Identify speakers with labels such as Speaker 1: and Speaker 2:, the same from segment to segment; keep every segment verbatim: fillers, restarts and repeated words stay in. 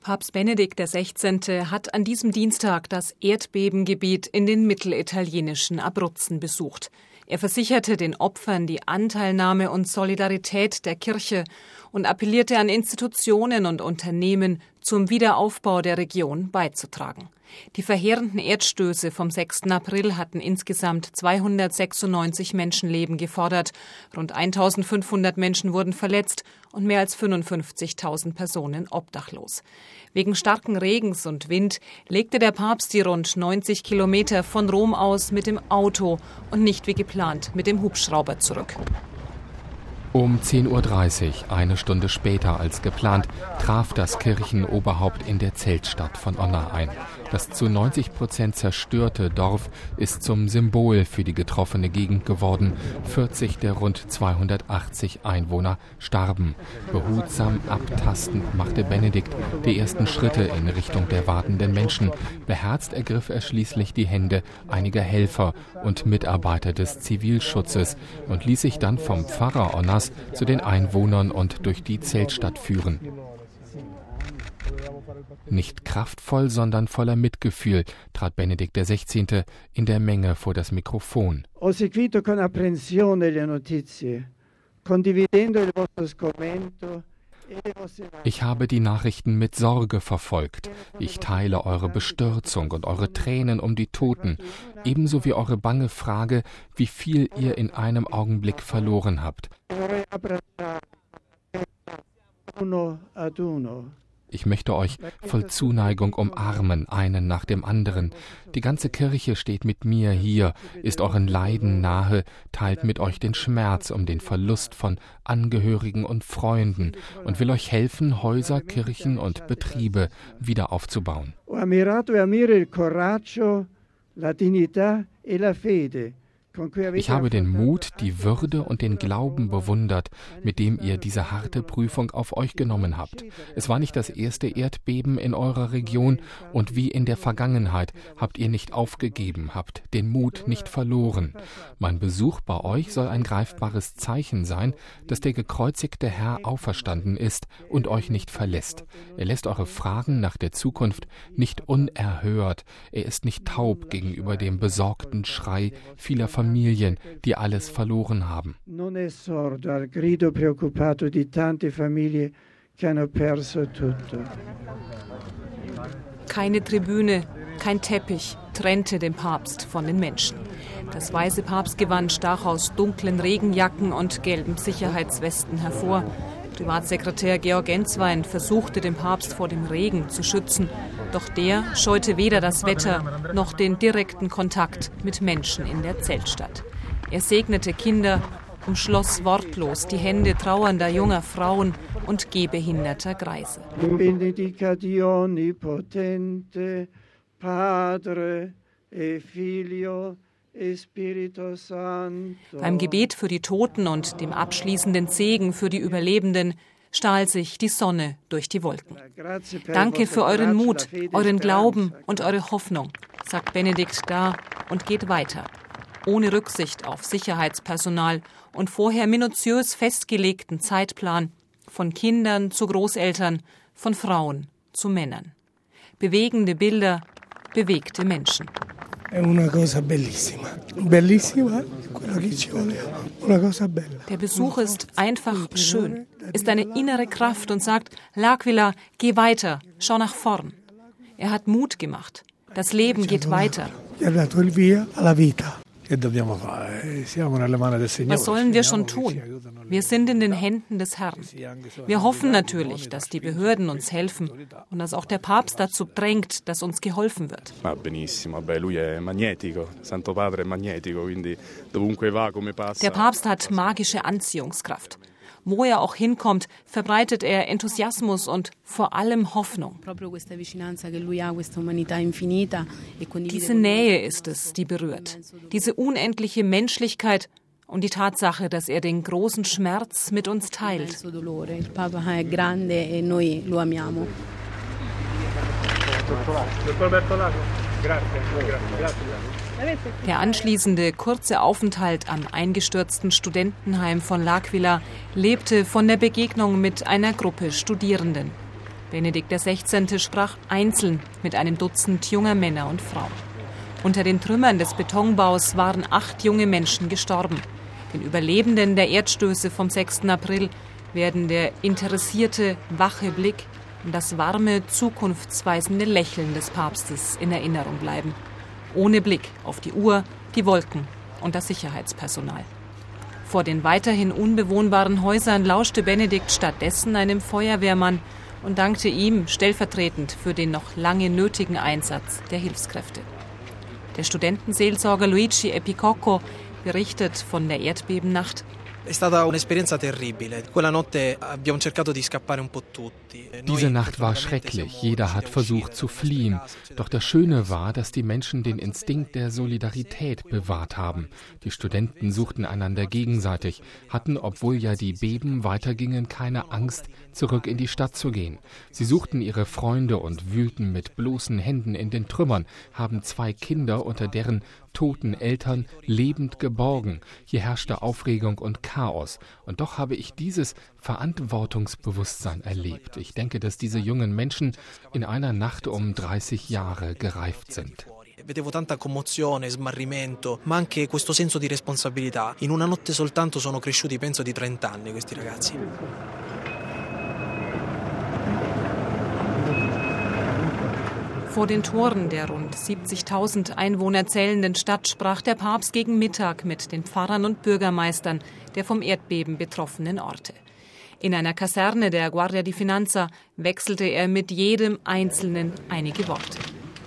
Speaker 1: Papst Benedikt der Sechzehnte hat an diesem Dienstag das Erdbebengebiet in den mittelitalienischen Abruzzen besucht. Er versicherte den Opfern die Anteilnahme und Solidarität der Kirche und appellierte an Institutionen und Unternehmen, zum Wiederaufbau der Region beizutragen. Die verheerenden Erdstöße vom sechsten April hatten insgesamt zweihundertsechsundneunzig Menschenleben gefordert. Rund eintausendfünfhundert Menschen wurden verletzt und mehr als fünfundfünfzigtausend Personen obdachlos. Wegen starken Regens und Wind legte der Papst die rund neunzig Kilometer von Rom aus mit dem Auto und nicht wie geplant mit dem Hubschrauber zurück.
Speaker 2: Um zehn Uhr dreißig, eine Stunde später als geplant, traf das Kirchenoberhaupt in der Zeltstadt von Onna ein. Das zu neunzig Prozent zerstörte Dorf ist zum Symbol für die getroffene Gegend geworden. vierzig der rund zweihundertachtzig Einwohner starben. Behutsam abtastend machte Benedikt die ersten Schritte in Richtung der wartenden Menschen. Beherzt ergriff er schließlich die Hände einiger Helfer und Mitarbeiter des Zivilschutzes und ließ sich dann vom Pfarrer Onnas zu den Einwohnern und durch die Zeltstadt führen. Nicht kraftvoll, sondern voller Mitgefühl trat Benedikt der Sechzehnte in der Menge vor das Mikrofon.
Speaker 3: Ho seguito con apprensione le notizie, condividendo il vostro sgomento.
Speaker 2: Ich habe die Nachrichten mit Sorge verfolgt. Ich teile eure Bestürzung und eure Tränen um die Toten, ebenso wie eure bange Frage, wie viel ihr in einem Augenblick verloren habt. Ich möchte euch voll Zuneigung umarmen, einen nach dem anderen. Die ganze Kirche steht mit mir hier, ist euren Leiden nahe, teilt mit euch den Schmerz um den Verlust von Angehörigen und Freunden und will euch helfen, Häuser, Kirchen und Betriebe wieder aufzubauen.
Speaker 3: Ho ammirato e ammiro il coraggio, la dignità e la fede.
Speaker 2: Ich habe den Mut, die Würde und den Glauben bewundert, mit dem ihr diese harte Prüfung auf euch genommen habt. Es war nicht das erste Erdbeben in eurer Region und wie in der Vergangenheit habt ihr nicht aufgegeben, habt den Mut nicht verloren. Mein Besuch bei euch soll ein greifbares Zeichen sein, dass der gekreuzigte Herr auferstanden ist und euch nicht verlässt. Er lässt eure Fragen nach der Zukunft nicht unerhört. Er ist nicht taub gegenüber dem besorgten Schrei vieler Familien. Familien, die alles verloren haben.
Speaker 3: Non è sordo al grido preoccupato di tante famiglie che hanno perso tutto.
Speaker 1: Keine Tribüne, kein Teppich trennte den Papst von den Menschen. Das weiße Papstgewand stach aus dunklen Regenjacken und gelben Sicherheitswesten hervor. Privatsekretär Georg Enzwein versuchte, den Papst vor dem Regen zu schützen. Doch der scheute weder das Wetter noch den direkten Kontakt mit Menschen in der Zeltstadt. Er segnete Kinder, umschloss wortlos die Hände trauernder junger Frauen und gehbehinderter Greise.
Speaker 3: Benedicat Dio Onnipotente, Padre e Figlio e Spirito Santo.
Speaker 1: Beim Gebet für die Toten und dem abschließenden Segen für die Überlebenden stahl sich die Sonne durch die Wolken. Danke für euren Mut, euren Glauben und eure Hoffnung, sagt Benedikt da und geht weiter. Ohne Rücksicht auf Sicherheitspersonal und vorher minutiös festgelegten Zeitplan, von Kindern zu Großeltern, von Frauen zu Männern. Bewegende Bilder, bewegte Menschen. Der Besuch ist einfach schön, ist eine innere Kraft und sagt, L'Aquila, geh weiter, schau nach vorn. Er hat Mut gemacht. Das Leben geht weiter. Was sollen wir schon tun? Wir sind in den Händen des Herrn. Wir hoffen natürlich, dass die Behörden uns helfen und dass auch der Papst dazu drängt, dass uns geholfen wird. Der Papst hat magische Anziehungskraft. Wo er auch hinkommt, verbreitet er Enthusiasmus und vor allem Hoffnung. Diese Nähe ist es, die berührt. Diese unendliche Menschlichkeit und die Tatsache, dass er den großen Schmerz mit uns teilt. Der anschließende kurze Aufenthalt am eingestürzten Studentenheim von L'Aquila lebte von der Begegnung mit einer Gruppe Studierenden. Benedikt der Sechzehnte sprach einzeln mit einem Dutzend junger Männer und Frauen. Unter den Trümmern des Betonbaus waren acht junge Menschen gestorben. Den Überlebenden der Erdstöße vom sechsten April werden der interessierte, wache Blick und das warme, zukunftsweisende Lächeln des Papstes in Erinnerung bleiben. Ohne Blick auf die Uhr, die Wolken und das Sicherheitspersonal. Vor den weiterhin unbewohnbaren Häusern lauschte Benedikt stattdessen einem Feuerwehrmann und dankte ihm stellvertretend für den noch lange nötigen Einsatz der Hilfskräfte. Der Studentenseelsorger Luigi Epicocco berichtet von der Erdbebennacht.
Speaker 4: Diese
Speaker 2: Nacht war schrecklich. Jeder hat versucht zu fliehen. Doch das Schöne war, dass die Menschen den Instinkt der Solidarität bewahrt haben. Die Studenten suchten einander gegenseitig, hatten, obwohl ja die Beben weitergingen, keine Angst, zurück in die Stadt zu gehen. Sie suchten ihre Freunde und wühlten mit bloßen Händen in den Trümmern, haben zwei Kinder unter deren toten Eltern lebend geborgen. Hier herrschte Aufregung und Chaos. Und doch habe ich dieses Verantwortungsbewusstsein erlebt. Ich denke, dass diese jungen Menschen in einer Nacht um dreißig Jahre gereift sind.
Speaker 4: Vedevo tanta commozione, smarrimento, ma anche questo senso di responsabilità. In una notte soltanto sono cresciuti, penso, di trenta anni questi ragazzi.
Speaker 1: Vor den Toren der rund siebzigtausend Einwohner zählenden Stadt sprach der Papst gegen Mittag mit den Pfarrern und Bürgermeistern der vom Erdbeben betroffenen Orte. In einer Kaserne der Guardia di Finanza wechselte er mit jedem Einzelnen einige Worte.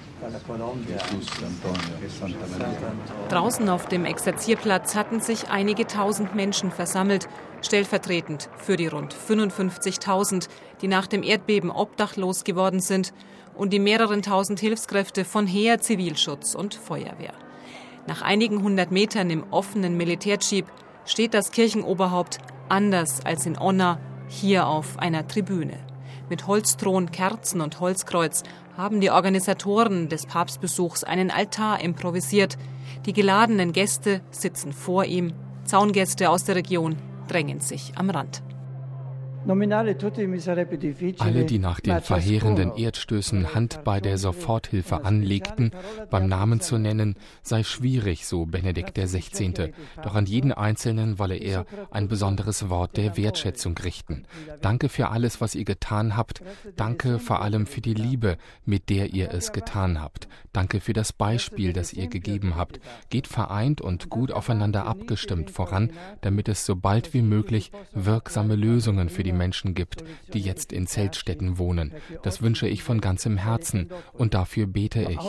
Speaker 1: Draußen auf dem Exerzierplatz hatten sich einige tausend Menschen versammelt, stellvertretend für die rund fünfundfünfzigtausend, die nach dem Erdbeben obdachlos geworden sind, und die mehreren tausend Hilfskräfte von Heer, Zivilschutz und Feuerwehr. Nach einigen hundert Metern im offenen Militärjeep steht das Kirchenoberhaupt anders als in Onna hier auf einer Tribüne. Mit Holzthron, Kerzen und Holzkreuz haben die Organisatoren des Papstbesuchs einen Altar improvisiert. Die geladenen Gäste sitzen vor ihm. Zaungäste aus der Region drängen sich am Rand.
Speaker 2: Alle, die nach den verheerenden Erdstößen Hand bei der Soforthilfe anlegten, beim Namen zu nennen, sei schwierig, so Benedikt der Sechzehnte. Doch an jeden Einzelnen wolle er ein besonderes Wort der Wertschätzung richten. Danke für alles, was ihr getan habt. Danke vor allem für die Liebe, mit der ihr es getan habt. Danke für das Beispiel, das ihr gegeben habt. Geht vereint und gut aufeinander abgestimmt voran, damit es so bald wie möglich wirksame Lösungen für die Menschen gibt, die jetzt in Zeltstätten wohnen. Das wünsche ich von ganzem Herzen und dafür bete ich.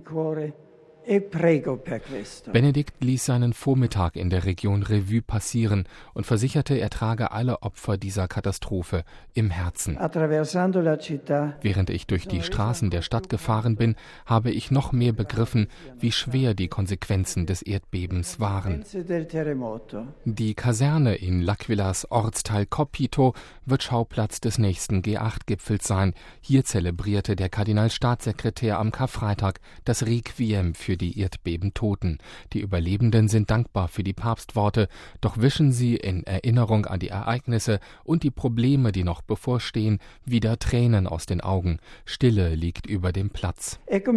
Speaker 2: Benedikt ließ seinen Vormittag in der Region Revue passieren und versicherte, er trage alle Opfer dieser Katastrophe im Herzen. Während ich durch die Straßen der Stadt gefahren bin, habe ich noch mehr begriffen, wie schwer die Konsequenzen des Erdbebens waren. Die Kaserne in L'Aquilas Ortsteil Coppito wird Schauplatz des nächsten G acht Gipfels sein. Hier zelebrierte der Kardinalstaatssekretär am Karfreitag das Requiem für die Erdbebentoten. Die Überlebenden sind dankbar für die Papstworte, doch wischen sie in Erinnerung an die Ereignisse und die Probleme, die noch bevorstehen, wieder Tränen aus den Augen. Stille liegt über dem Platz.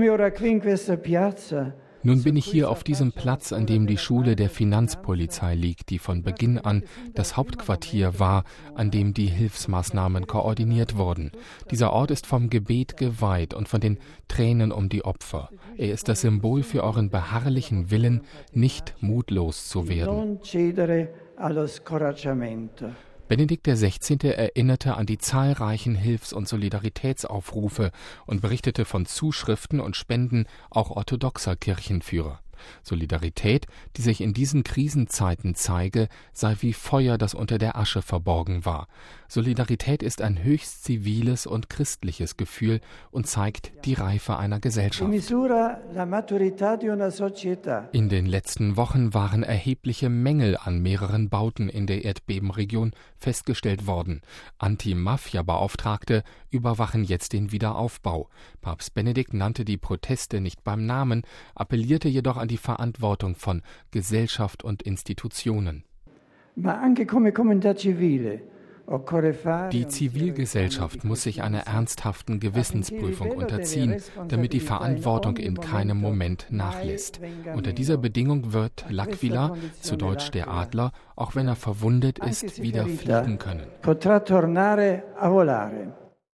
Speaker 2: Nun bin ich hier auf diesem Platz, an dem die Schule der Finanzpolizei liegt, die von Beginn an das Hauptquartier war, an dem die Hilfsmaßnahmen koordiniert wurden. Dieser Ort ist vom Gebet geweiht und von den Tränen um die Opfer. Er ist das Symbol für euren beharrlichen Willen, nicht mutlos zu werden. Benedikt der Sechzehnte erinnerte an die zahlreichen Hilfs- und Solidaritätsaufrufe und berichtete von Zuschriften und Spenden auch orthodoxer Kirchenführer. Solidarität, die sich in diesen Krisenzeiten zeige, sei wie Feuer, das unter der Asche verborgen war. Solidarität ist ein höchst ziviles und christliches Gefühl und zeigt die Reife einer Gesellschaft. In den letzten Wochen waren erhebliche Mängel an mehreren Bauten in der Erdbebenregion festgestellt worden. Anti-Mafia-Beauftragte überwachen jetzt den Wiederaufbau. Papst Benedikt nannte die Proteste nicht beim Namen, appellierte jedoch an die Verantwortung von Gesellschaft und Institutionen. Die Zivilgesellschaft muss sich einer ernsthaften Gewissensprüfung unterziehen, damit die Verantwortung in keinem Moment nachlässt. Unter dieser Bedingung wird L'Aquila, zu Deutsch der Adler, auch wenn er verwundet ist, wieder fliegen können.